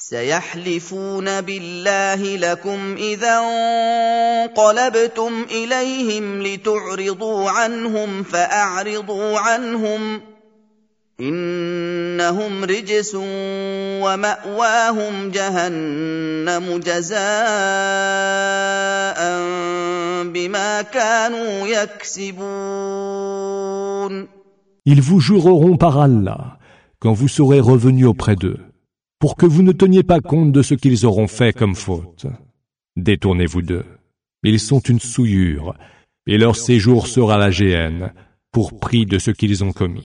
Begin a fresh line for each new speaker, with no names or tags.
سيحلفون بالله لكم إذا انقلبتم إليهم لتعرضوا عنهم فأعرضوا عنهم إنهم رجس ومأواهم جهنم جزاء بما كانوا يكسبون.
Ils vous jureront par Allah, quand vous serez revenus auprès d'eux, pour que vous ne teniez pas compte de ce qu'ils auront fait comme faute. Détournez-vous d'eux. Ils sont une souillure, et leur séjour sera la géhenne, pour prix de ce qu'ils ont commis.